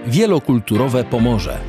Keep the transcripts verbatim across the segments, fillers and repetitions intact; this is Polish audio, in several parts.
Wielokulturowe Pomorze.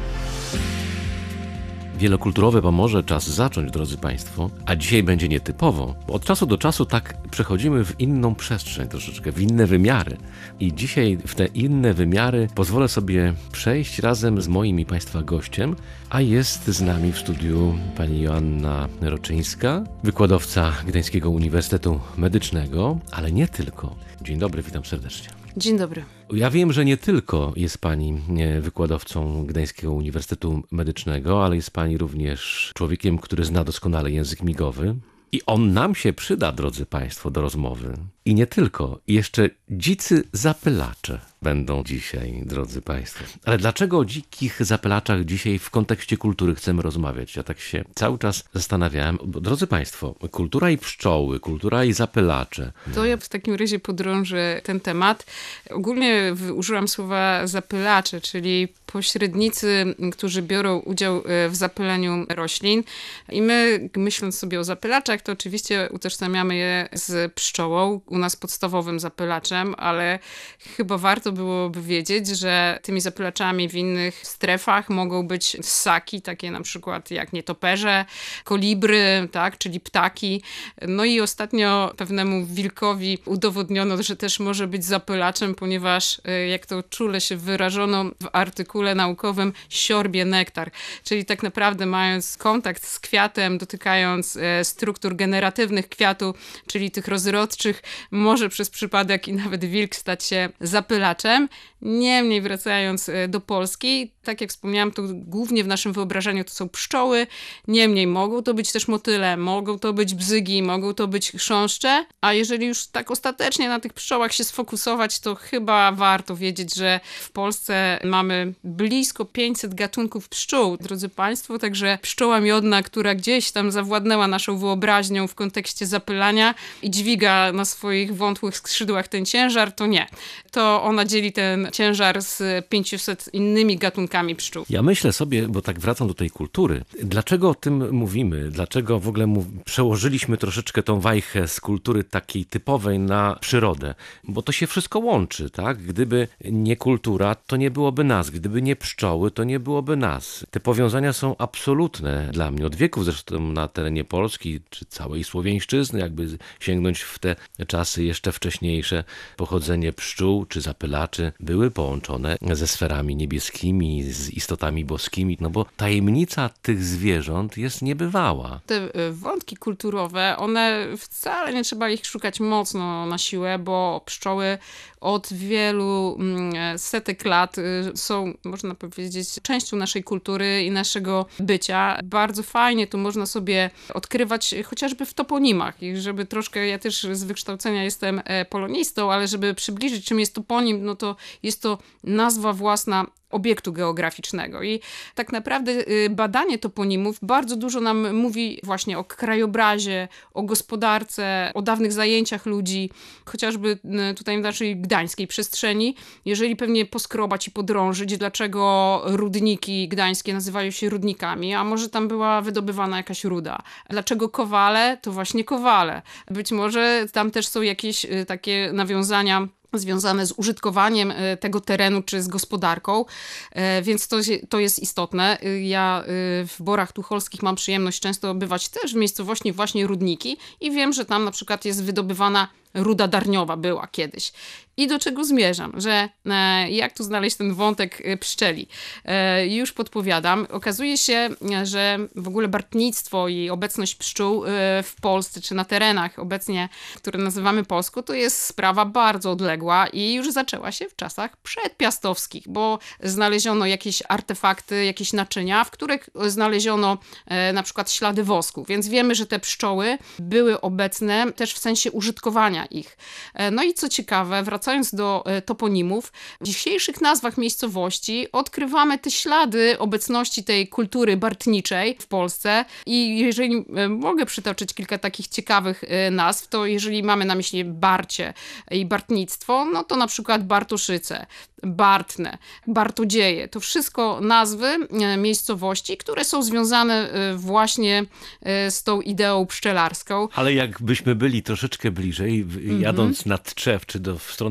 Wielokulturowe Pomorze czas zacząć, drodzy Państwo, a dzisiaj będzie nietypowo, bo od czasu do czasu tak przechodzimy w inną przestrzeń troszeczkę, w inne wymiary. I dzisiaj w te inne wymiary pozwolę sobie przejść razem z moim i Państwa gościem, a jest z nami w studiu pani Joanna Roczyńska, wykładowca Gdańskiego Uniwersytetu Medycznego, ale nie tylko. Dzień dobry, witam serdecznie. Dzień dobry. Ja wiem, że nie tylko jest pani wykładowcą Gdańskiego Uniwersytetu Medycznego, ale jest pani również człowiekiem, który zna doskonale język migowy. I on nam się przyda, drodzy Państwo, do rozmowy. I nie tylko. Jeszcze dzicy zapylacze będą dzisiaj, drodzy Państwo. Ale dlaczego o dzikich zapylaczach dzisiaj w kontekście kultury chcemy rozmawiać? Ja tak się cały czas zastanawiałem. Bo, drodzy Państwo, kultura i pszczoły, kultura i zapylacze. To ja w takim razie podrążę ten temat. Ogólnie użyłam słowa zapylacze, czyli pośrednicy, którzy biorą udział w zapylaniu roślin. I my, myśląc sobie o zapylaczach, to oczywiście utożsamiamy je z pszczołą, u nas podstawowym zapylaczem, ale chyba warto byłoby wiedzieć, że tymi zapylaczami w innych strefach mogą być ssaki, takie na przykład jak nietoperze, kolibry, tak, czyli ptaki. No i ostatnio pewnemu wilkowi udowodniono, że też może być zapylaczem, ponieważ, jak to czule się wyrażono w artykule naukowym, siorbie nektar. Czyli tak naprawdę mając kontakt z kwiatem, dotykając struktur generatywnych kwiatu, czyli tych rozrodczych, może przez przypadek i nawet wilk stać się zapylaczem. Niemniej wracając do Polski, tak jak wspomniałam, to głównie w naszym wyobrażeniu to są pszczoły. Niemniej mogą to być też motyle, mogą to być bzygi, mogą to być chrząszcze. A jeżeli już tak ostatecznie na tych pszczołach się sfokusować, to chyba warto wiedzieć, że w Polsce mamy blisko pięćset gatunków pszczół, drodzy Państwo. Także pszczoła miodna, która gdzieś tam zawładnęła naszą wyobraźnią w kontekście zapylania i dźwiga na swoich wątłych skrzydłach ten ciężar, to nie. To ona dzieli ten ciężar z pięciuset innymi gatunkami pszczół. Ja myślę sobie, bo tak wracam do tej kultury, dlaczego o tym mówimy? Dlaczego w ogóle mów... przełożyliśmy troszeczkę tą wajchę z kultury takiej typowej na przyrodę? Bo to się wszystko łączy, tak? Gdyby nie kultura, to nie byłoby nas. Gdyby nie pszczoły, to nie byłoby nas. Te powiązania są absolutne dla mnie. Od wieków zresztą na terenie Polski, czy całej Słowiańszczyzny, jakby sięgnąć w te czasy jeszcze wcześniejsze, pochodzenie pszczół czy zapylaczy były połączone ze sferami niebieskimi, z istotami boskimi, no bo tajemnica tych zwierząt jest niebywała. Te wątki kulturowe, one wcale nie trzeba ich szukać mocno na siłę, bo pszczoły od wielu setek lat są, można powiedzieć, częścią naszej kultury i naszego bycia. Bardzo fajnie tu można sobie odkrywać chociażby w toponimach i żeby troszkę, ja też z wykształcenia jestem polonistą, ale żeby przybliżyć, czym jest toponim, no to jest to nazwa własna obiektu geograficznego. I tak naprawdę badanie toponimów bardzo dużo nam mówi właśnie o krajobrazie, o gospodarce, o dawnych zajęciach ludzi, chociażby tutaj w naszej gdańskiej przestrzeni. Jeżeli pewnie poskrobać i podrążyć, dlaczego rudniki gdańskie nazywają się rudnikami, a może tam była wydobywana jakaś ruda. Dlaczego Kowale? To właśnie Kowale. Być może tam też są jakieś takie nawiązania związane z użytkowaniem tego terenu czy z gospodarką, więc to, to jest istotne. Ja w Borach Tucholskich mam przyjemność często bywać też w miejscowości właśnie Rudniki i wiem, że tam na przykład jest wydobywana ruda darniowa, była kiedyś. I do czego zmierzam? Że e, jak tu znaleźć ten wątek pszczeli? E, już podpowiadam. Okazuje się, że w ogóle bartnictwo i obecność pszczół e, w Polsce, czy na terenach obecnie, które nazywamy Polską, to jest sprawa bardzo odległa i już zaczęła się w czasach przedpiastowskich, bo znaleziono jakieś artefakty, jakieś naczynia, w których znaleziono e, na przykład ślady wosku. Więc wiemy, że te pszczoły były obecne też w sensie użytkowania ich. No i co ciekawe, wracając do toponimów, w dzisiejszych nazwach miejscowości odkrywamy te ślady obecności tej kultury bartniczej w Polsce i jeżeli mogę przytoczyć kilka takich ciekawych nazw, to jeżeli mamy na myśli Barcie i bartnictwo, no to na przykład Bartoszyce, Bartne, Bartodzieje. To wszystko nazwy miejscowości, które są związane właśnie z tą ideą pszczelarską. Ale jakbyśmy byli troszeczkę bliżej, mm-hmm. jadąc na Tczew, czy do, w stronę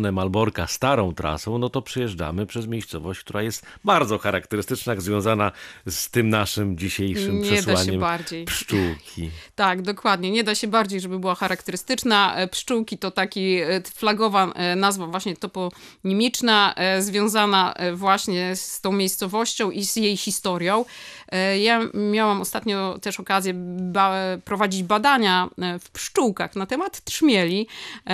stronę Malborka starą trasą, no to przyjeżdżamy przez miejscowość, która jest bardzo charakterystyczna, jak związana z tym naszym dzisiejszym Nie da się przesłaniem bardziej. pszczółki. Tak, dokładnie. Nie da się bardziej, żeby była charakterystyczna. Pszczółki to taki flagowa nazwa właśnie toponimiczna, związana właśnie z tą miejscowością i z jej historią. Ja miałam ostatnio też okazję ba- prowadzić badania w pszczółkach na temat trzmieli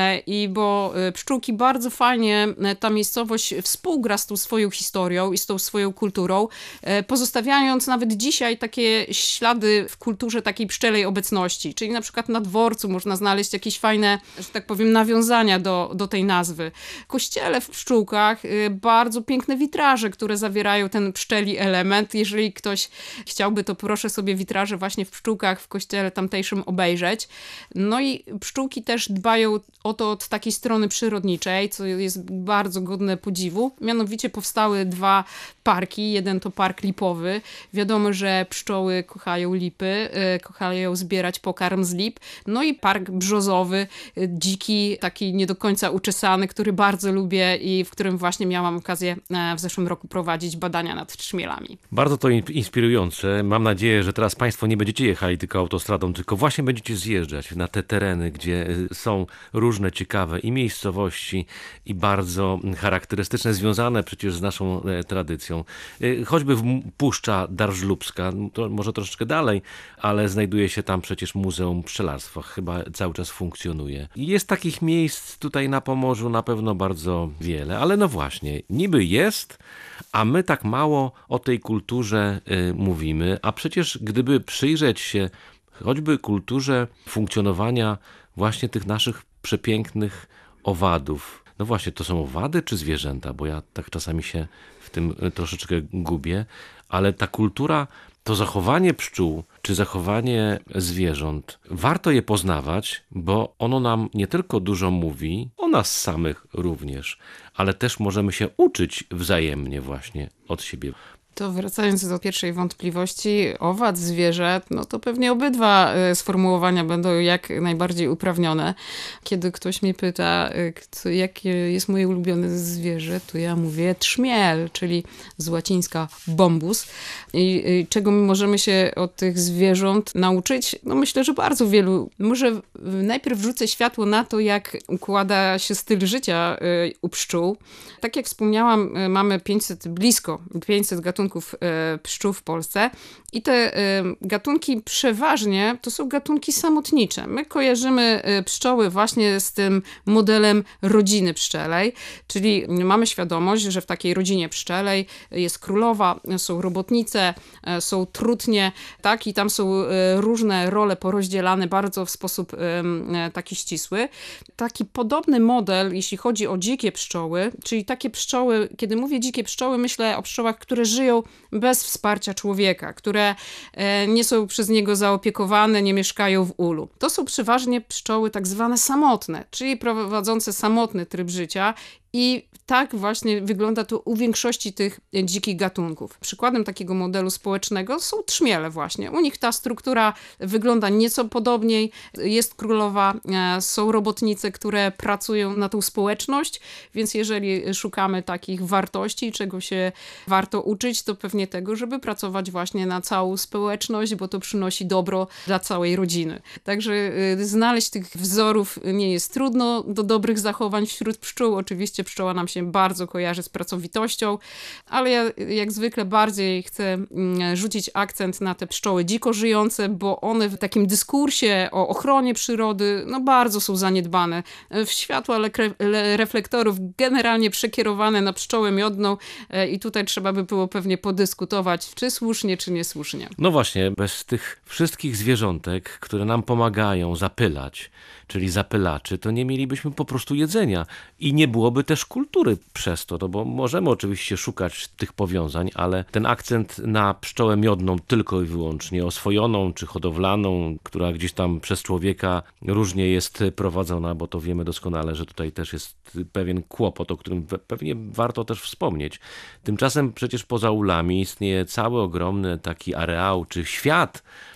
i bo pszczółki bardzo fajnie, ta miejscowość współgra z tą swoją historią i z tą swoją kulturą, pozostawiając nawet dzisiaj takie ślady w kulturze takiej pszczelej obecności, czyli na przykład na dworcu można znaleźć jakieś fajne, że tak powiem, nawiązania do, do tej nazwy. W kościele w Pszczółkach bardzo piękne witraże, które zawierają ten pszczeli element. Jeżeli ktoś chciałby, to proszę sobie witraże właśnie w Pszczółkach w kościele tamtejszym obejrzeć. No i pszczółki też dbają o to od takiej strony przyrodniczej, co jest bardzo godne podziwu. Mianowicie powstały dwa parki. Jeden to park lipowy. Wiadomo, że pszczoły kochają lipy, kochają zbierać pokarm z lip. No i park brzozowy, dziki, taki nie do końca uczesany, który bardzo lubię i w którym właśnie miałam okazję w zeszłym roku prowadzić badania nad trzmielami. Bardzo to inspirujące. Mam nadzieję, że teraz Państwo nie będziecie jechali tylko autostradą, tylko właśnie będziecie zjeżdżać na te tereny, gdzie są różne ciekawe i miejscowości, i bardzo charakterystyczne, związane przecież z naszą tradycją. Choćby w Puszcza Darżlubska, to może troszeczkę dalej, ale znajduje się tam przecież Muzeum Pszczelarstwa, chyba cały czas funkcjonuje. Jest takich miejsc tutaj na Pomorzu na pewno bardzo wiele, ale no właśnie, niby jest, a my tak mało o tej kulturze y, mówimy, a przecież gdyby przyjrzeć się choćby kulturze funkcjonowania właśnie tych naszych przepięknych owadów. No właśnie, to są owady czy zwierzęta? Bo ja tak czasami się w tym troszeczkę gubię, ale ta kultura, to zachowanie pszczół czy zachowanie zwierząt, warto je poznawać, bo ono nam nie tylko dużo mówi, o nas samych również, ale też możemy się uczyć wzajemnie właśnie od siebie. To wracając do pierwszej wątpliwości, owad, zwierzę, no to pewnie obydwa sformułowania będą jak najbardziej uprawnione. Kiedy ktoś mnie pyta, kto, jakie jest moje ulubione zwierzę, to ja mówię trzmiel, czyli z łacińska bombus. I, i czego my możemy się od tych zwierząt nauczyć? No myślę, że bardzo wielu. Może najpierw rzucę światło na to, jak układa się styl życia u pszczół. Tak jak wspomniałam, mamy pięćset, blisko pięćset gatunków pszczół w Polsce i te gatunki przeważnie to są gatunki samotnicze. My kojarzymy pszczoły właśnie z tym modelem rodziny pszczelej, czyli mamy świadomość, że w takiej rodzinie pszczelej jest królowa, są robotnice, są trutnie, tak, i tam są różne role porozdzielane bardzo w sposób taki ścisły. Taki podobny model, jeśli chodzi o dzikie pszczoły, czyli takie pszczoły, kiedy mówię dzikie pszczoły, myślę o pszczołach, które żyją bez wsparcia człowieka, które nie są przez niego zaopiekowane, nie mieszkają w ulu. To są przeważnie pszczoły tak zwane samotne, czyli prowadzące samotny tryb życia. I tak właśnie wygląda to u większości tych dzikich gatunków. Przykładem takiego modelu społecznego są trzmiele właśnie. U nich ta struktura wygląda nieco podobniej. Jest królowa, są robotnice, które pracują na tą społeczność, więc jeżeli szukamy takich wartości, czego się warto uczyć, to pewnie tego, żeby pracować właśnie na całą społeczność, bo to przynosi dobro dla całej rodziny. Także znaleźć tych wzorów nie jest trudno do dobrych zachowań wśród pszczół. Oczywiście pszczoła nam się bardzo kojarzy z pracowitością, ale ja jak zwykle bardziej chcę rzucić akcent na te pszczoły dziko żyjące, bo one w takim dyskursie o ochronie przyrody no bardzo są zaniedbane. W światła reflektorów generalnie przekierowane na pszczołę miodną i tutaj trzeba by było pewnie podyskutować, czy słusznie, czy niesłusznie. No właśnie, bez tych wszystkich zwierzątek, które nam pomagają zapylać, czyli zapylaczy, to nie mielibyśmy po prostu jedzenia i nie byłoby też kultury przez to, no bo możemy oczywiście szukać tych powiązań, ale ten akcent na pszczołę miodną tylko i wyłącznie oswojoną czy hodowlaną, która gdzieś tam przez człowieka różnie jest prowadzona, bo to wiemy doskonale, że tutaj też jest pewien kłopot, o którym pewnie warto też wspomnieć. Tymczasem przecież poza ulami istnieje cały ogromny taki areał czy świat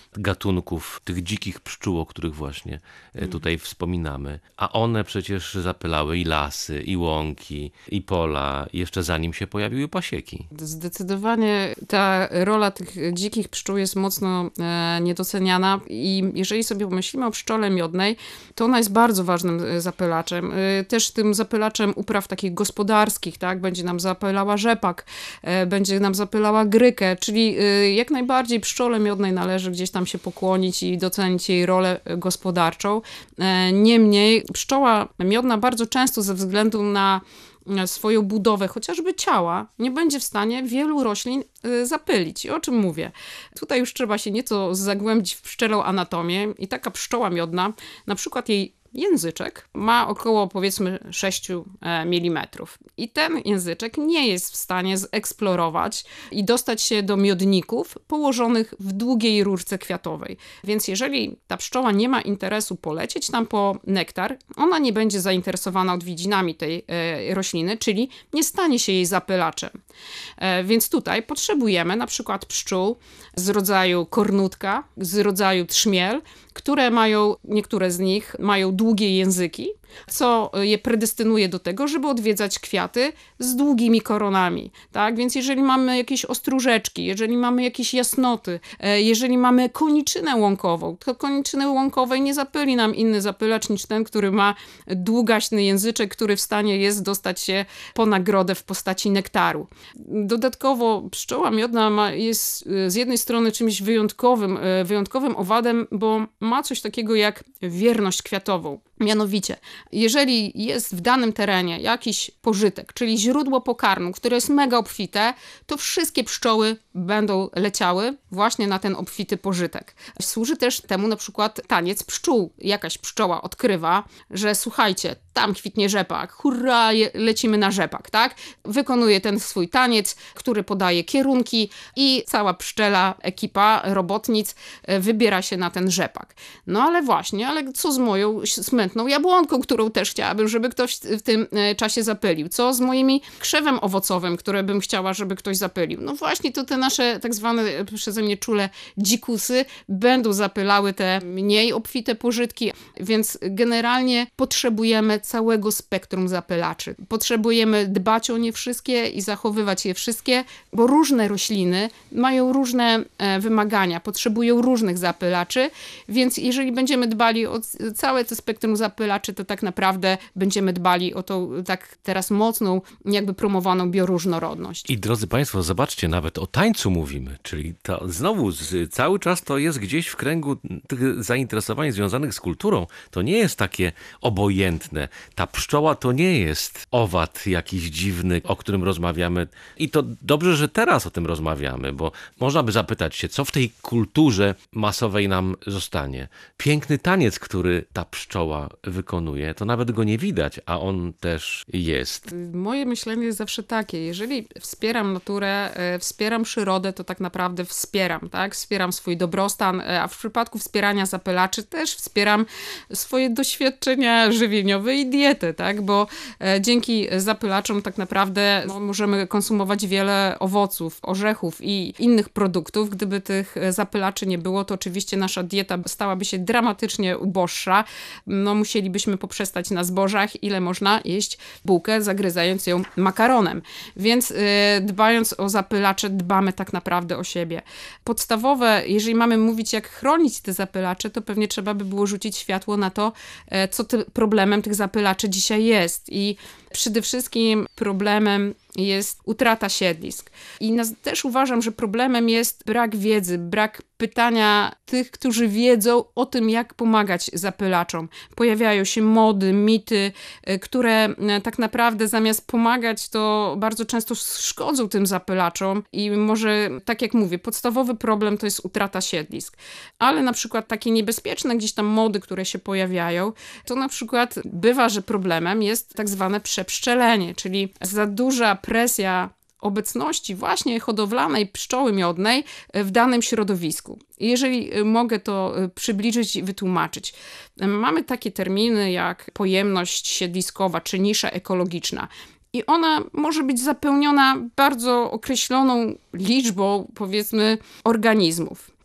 gatunków tych dzikich pszczół, o których właśnie tutaj wspominamy. A one przecież zapylały i lasy, i łąki, i pola, jeszcze zanim się pojawiły pasieki. Zdecydowanie ta rola tych dzikich pszczół jest mocno e, niedoceniana i jeżeli sobie pomyślimy o pszczole miodnej, to ona jest bardzo ważnym zapylaczem. E, też tym zapylaczem upraw takich gospodarskich, tak? Będzie nam zapylała rzepak, e, będzie nam zapylała grykę, czyli e, jak najbardziej pszczole miodnej należy gdzieś tam się pokłonić i docenić jej rolę gospodarczą. E, niemniej pszczoła miodna bardzo często ze względu na swoją budowę, chociażby ciała, nie będzie w stanie wielu roślin zapylić. I o czym mówię? Tutaj już trzeba się nieco zagłębić w pszczelą anatomię i taka pszczoła miodna, na przykład jej języczek ma około powiedzmy sześć milimetrów. I ten języczek nie jest w stanie zeksplorować i dostać się do miodników położonych w długiej rurce kwiatowej. Więc jeżeli ta pszczoła nie ma interesu polecieć tam po nektar, ona nie będzie zainteresowana odwiedzinami tej e, rośliny, czyli nie stanie się jej zapylaczem. E, więc tutaj potrzebujemy na przykład pszczół z rodzaju kornutka, z rodzaju trzmiel, które mają, niektóre z nich mają długie języki, co je predestynuje do tego, żeby odwiedzać kwiaty z długimi koronami, tak? Więc jeżeli mamy jakieś ostróżeczki, jeżeli mamy jakieś jasnoty, jeżeli mamy koniczynę łąkową, to koniczyny łąkowej nie zapyli nam inny zapylacz niż ten, który ma długaśny języczek, który w stanie jest dostać się po nagrodę w postaci nektaru. Dodatkowo pszczoła miodna ma, jest z jednej strony czymś wyjątkowym, wyjątkowym owadem, bo ma coś takiego jak wierność kwiatową. Mianowicie, jeżeli jest w danym terenie jakiś pożytek, czyli źródło pokarmu, które jest mega obfite, to wszystkie pszczoły będą leciały właśnie na ten obfity pożytek. Służy też temu na przykład taniec pszczół. Jakaś pszczoła odkrywa, że słuchajcie, tam kwitnie rzepak, hurra, lecimy na rzepak, tak? Wykonuje ten swój taniec, który podaje kierunki i cała pszczela, ekipa robotnic wybiera się na ten rzepak. No ale właśnie, ale co z moją smętną jabłonką, którą też chciałabym, żeby ktoś w tym czasie zapylił? Co z moimi krzewem owocowym, które bym chciała, żeby ktoś zapylił? No właśnie, to te nasze tak zwane przeze mnie czule dzikusy będą zapylały te mniej obfite pożytki, więc generalnie potrzebujemy całego spektrum zapylaczy. Potrzebujemy dbać o nie wszystkie i zachowywać je wszystkie, bo różne rośliny mają różne e, wymagania, potrzebują różnych zapylaczy, więc jeżeli będziemy dbali o całe to spektrum zapylaczy, to tak naprawdę będziemy dbali o tą tak teraz mocną, jakby promowaną bioróżnorodność. I drodzy Państwo, zobaczcie, nawet o tańcu mówimy, czyli to znowu z, cały czas to jest gdzieś w kręgu tych zainteresowań związanych z kulturą. To nie jest takie obojętne. Ta pszczoła to nie jest owad jakiś dziwny, o którym rozmawiamy. I to dobrze, że teraz o tym rozmawiamy, bo można by zapytać się, co w tej kulturze masowej nam zostanie. Piękny taniec, który ta pszczoła wykonuje, to nawet go nie widać, a on też jest. Moje myślenie jest zawsze takie, jeżeli wspieram naturę, wspieram przyrodę, to tak naprawdę wspieram, tak? Wspieram swój dobrostan, a w przypadku wspierania zapylaczy też wspieram swoje doświadczenia żywieniowe i dietę, tak? Bo dzięki zapylaczom tak naprawdę no, możemy konsumować wiele owoców, orzechów i innych produktów. Gdyby tych zapylaczy nie było, to oczywiście nasza dieta stałaby się dramatycznie uboższa. No musielibyśmy poprzestać na zbożach, ile można jeść bułkę, zagryzając ją makaronem. Więc yy, dbając o zapylacze, dbamy tak naprawdę o siebie. Podstawowe, jeżeli mamy mówić, jak chronić te zapylacze, to pewnie trzeba by było rzucić światło na to, yy, co ty, problemem tych zapylaczy dzisiaj jest. I przede wszystkim problemem jest utrata siedlisk. I nas, też uważam, że problemem jest brak wiedzy, brak pytania tych, którzy wiedzą o tym, jak pomagać zapylaczom. Pojawiają się mody, mity, które tak naprawdę zamiast pomagać, to bardzo często szkodzą tym zapylaczom i może, tak jak mówię, podstawowy problem to jest utrata siedlisk. Ale na przykład takie niebezpieczne gdzieś tam mody, które się pojawiają, to na przykład bywa, że problemem jest tak zwane przepszczelenie, czyli za duża presja obecności właśnie hodowlanej pszczoły miodnej w danym środowisku. Jeżeli mogę to przybliżyć i wytłumaczyć. Mamy takie terminy jak pojemność siedliskowa czy nisza ekologiczna. I ona może być zapełniona bardzo określoną liczbą, powiedzmy, organizmów.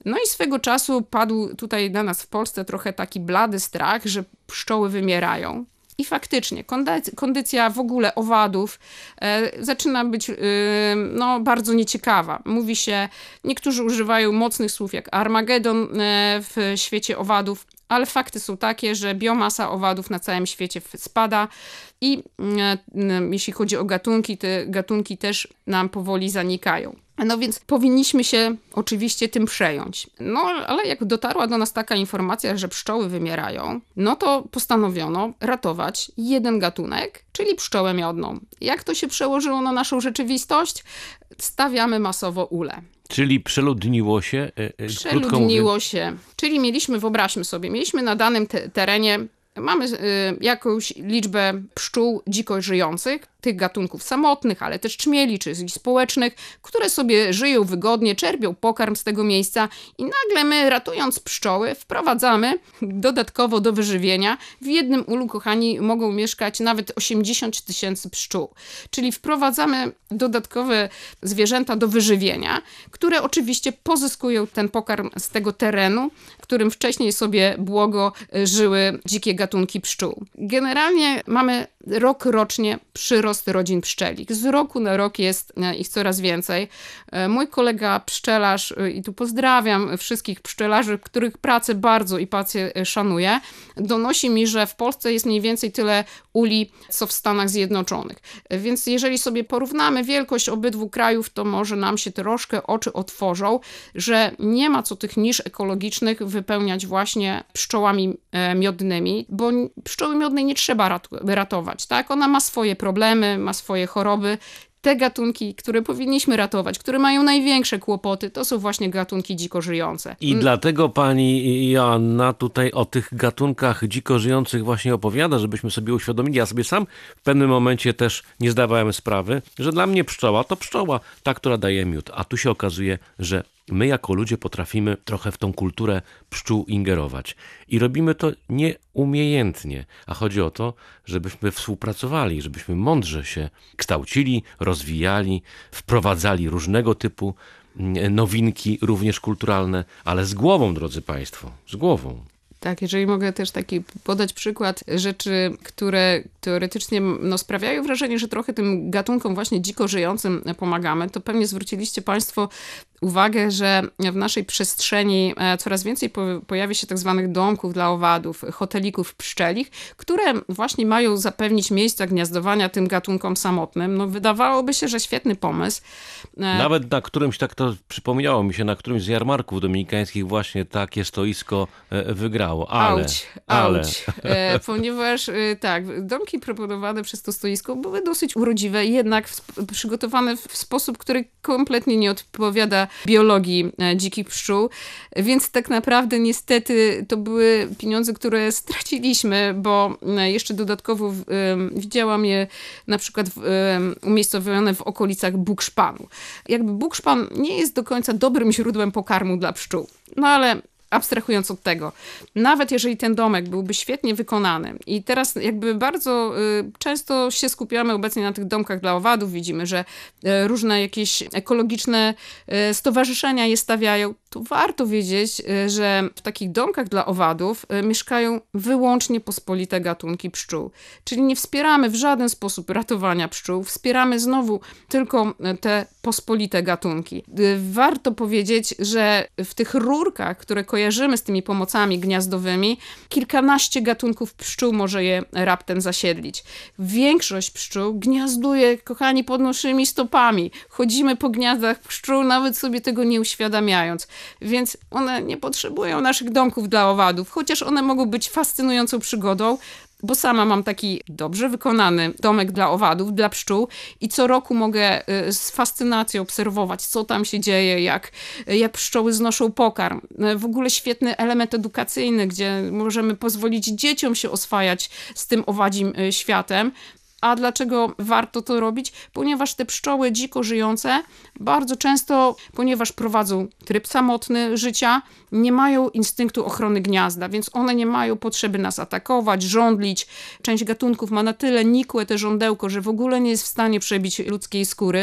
No i swego czasu padł tutaj na nas w Polsce trochę taki blady strach, że pszczoły wymierają. I faktycznie kondycja, kondycja w ogóle owadów e, zaczyna być e, no, bardzo nieciekawa. Mówi się, niektórzy używają mocnych słów jak Armagedon e, w świecie owadów, ale fakty są takie, że biomasa owadów na całym świecie spada i e, jeśli chodzi o gatunki, te gatunki też nam powoli zanikają. No więc powinniśmy się oczywiście tym przejąć. No ale jak dotarła do nas taka informacja, że pszczoły wymierają, no to postanowiono ratować jeden gatunek, czyli pszczołę miodną. Jak to się przełożyło na naszą rzeczywistość? Stawiamy masowo ule. Czyli przeludniło się? Yy, Przeludniło się. Czyli mieliśmy, wyobraźmy sobie, mieliśmy na danym te- terenie, mamy y, jakąś liczbę pszczół dziko żyjących, tych gatunków samotnych, ale też czmieli czy społecznych, które sobie żyją wygodnie, czerpią pokarm z tego miejsca i nagle my, ratując pszczoły, wprowadzamy dodatkowo do wyżywienia. W jednym ulu, kochani, mogą mieszkać nawet osiemdziesiąt tysięcy pszczół. Czyli wprowadzamy dodatkowe zwierzęta do wyżywienia, które oczywiście pozyskują ten pokarm z tego terenu, w którym wcześniej sobie błogo żyły dzikie gatunki pszczół. Generalnie mamy rok rocznie przyrost rodzin pszczelich. Z roku na rok jest ich coraz więcej. Mój kolega pszczelarz, i tu pozdrawiam wszystkich pszczelarzy, których pracę bardzo i pasję szanuję, donosi mi, że w Polsce jest mniej więcej tyle uli, co w Stanach Zjednoczonych. Więc jeżeli sobie porównamy wielkość obydwu krajów, to może nam się troszkę oczy otworzą, że nie ma co tych nisz ekologicznych wypełniać właśnie pszczołami miodnymi, bo pszczoły miodnej nie trzeba ratować, tak? Ona ma swoje problemy, ma swoje choroby. Te gatunki, które powinniśmy ratować, które mają największe kłopoty, to są właśnie gatunki dziko żyjące. I dlatego pani Joanna tutaj o tych gatunkach dziko żyjących właśnie opowiada, żebyśmy sobie uświadomili. Ja sobie sam w pewnym momencie też nie zdawałem sprawy, że dla mnie pszczoła to pszczoła, ta, która daje miód. A tu się okazuje, że my jako ludzie potrafimy trochę w tą kulturę pszczół ingerować. I robimy to nieumiejętnie. A chodzi o to, żebyśmy współpracowali, żebyśmy mądrze się kształcili, rozwijali, wprowadzali różnego typu nowinki, również kulturalne, ale z głową, drodzy państwo, z głową. Tak, jeżeli mogę też taki podać przykład rzeczy, które teoretycznie no, sprawiają wrażenie, że trochę tym gatunkom właśnie dziko żyjącym pomagamy, to pewnie zwróciliście państwo uwagę, że w naszej przestrzeni coraz więcej pojawia się tak zwanych domków dla owadów, hotelików pszczelich, które właśnie mają zapewnić miejsca gniazdowania tym gatunkom samotnym. No wydawałoby się, że świetny pomysł. Nawet na którymś, tak to przypomniało mi się, na którymś z jarmarków dominikańskich właśnie takie stoisko wygrało. Ale, auć, ale. auć. E, ponieważ e, tak, domki proponowane przez to stoisko były dosyć urodziwe, jednak w, przygotowane w sposób, który kompletnie nie odpowiada biologii e, dzikich pszczół, więc tak naprawdę niestety to były pieniądze, które straciliśmy, bo e, jeszcze dodatkowo w, e, widziałam je na przykład w, e, umiejscowione w okolicach bukszpanu. Jakby bukszpan nie jest do końca dobrym źródłem pokarmu dla pszczół, no ale abstrahując od tego, nawet jeżeli ten domek byłby świetnie wykonany i teraz jakby bardzo y, często się skupiamy obecnie na tych domkach dla owadów, widzimy, że y, różne jakieś ekologiczne y, stowarzyszenia je stawiają, to warto wiedzieć, y, że w takich domkach dla owadów y, mieszkają wyłącznie pospolite gatunki pszczół. Czyli nie wspieramy w żaden sposób ratowania pszczół, wspieramy znowu tylko te pospolite gatunki. Y, warto powiedzieć, że w tych rurkach, które kojarzymy kojarzymy z tymi pomocami gniazdowymi, kilkanaście gatunków pszczół może je raptem zasiedlić. Większość pszczół gniazduje, kochani, pod naszymi stopami. Chodzimy po gniazdach pszczół, nawet sobie tego nie uświadamiając. Więc one nie potrzebują naszych domków dla owadów, chociaż one mogą być fascynującą przygodą, bo sama mam taki dobrze wykonany domek dla owadów, dla pszczół i co roku mogę z fascynacją obserwować, co tam się dzieje, jak, jak pszczoły znoszą pokarm. W ogóle świetny element edukacyjny, gdzie możemy pozwolić dzieciom się oswajać z tym owadzim światem. A dlaczego warto to robić? Ponieważ te pszczoły dziko żyjące bardzo często, ponieważ prowadzą tryb samotny życia, nie mają instynktu ochrony gniazda, więc one nie mają potrzeby nas atakować, żądlić. Część gatunków ma na tyle nikłe te żądełko, że w ogóle nie jest w stanie przebić ludzkiej skóry.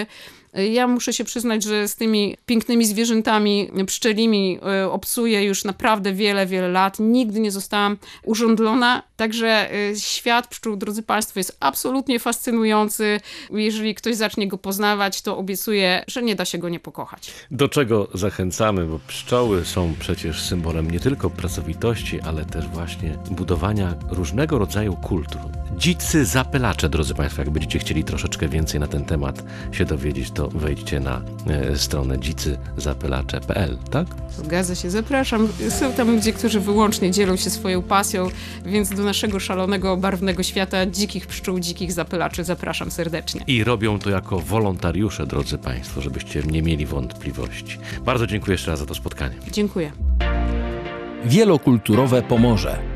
Ja muszę się przyznać, że z tymi pięknymi zwierzętami pszczelimi obcuję już naprawdę wiele, wiele lat. Nigdy nie zostałam urządlona, także świat pszczół, drodzy Państwo, jest absolutnie fascynujący. Jeżeli ktoś zacznie go poznawać, to obiecuję, że nie da się go nie pokochać. Do czego zachęcamy, bo pszczoły są przecież symbolem nie tylko pracowitości, ale też właśnie budowania różnego rodzaju kultur. Dzicy zapylacze, drodzy Państwo, jak będziecie chcieli troszeczkę więcej na ten temat się dowiedzieć, to wejdźcie na e, stronę dzicy zapylacze kropka p l, tak? Zgadza się, zapraszam. Są tam ludzie, którzy wyłącznie dzielą się swoją pasją, więc do naszego szalonego, barwnego świata dzikich pszczół, dzikich zapylaczy zapraszam serdecznie. I robią to jako wolontariusze, drodzy Państwo, żebyście nie mieli wątpliwości. Bardzo dziękuję jeszcze raz za to spotkanie. Dziękuję. Wielokulturowe Pomorze.